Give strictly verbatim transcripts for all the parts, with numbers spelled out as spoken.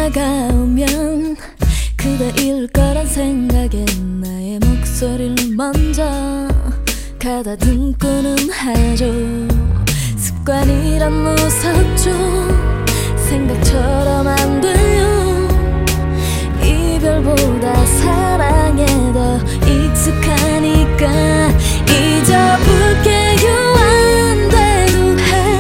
다가오면 그대일 거란 생각에 나의 목소리를 먼저 가다듬고는 하죠. 습관이란 무섭죠. 생각처럼 안 돼요. 이별보다 사랑에 더 익숙하니까 잊어볼게요. 안 돼도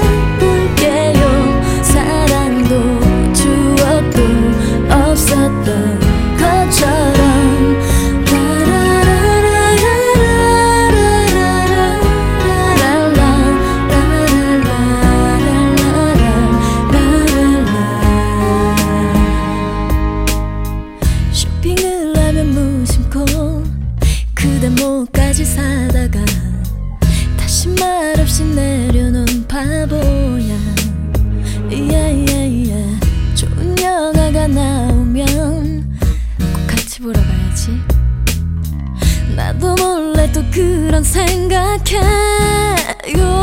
해볼게요. 사랑도 추억도 없었던 것처럼. 쇼핑을 하면 무심코 그대 목까지 사다가 다시 말없이 내려놓은 바보야. yeah, 좋은 영화가 나오면 꼭 같이 보러 가야지. 나도 몰래 또 그런 생각해요.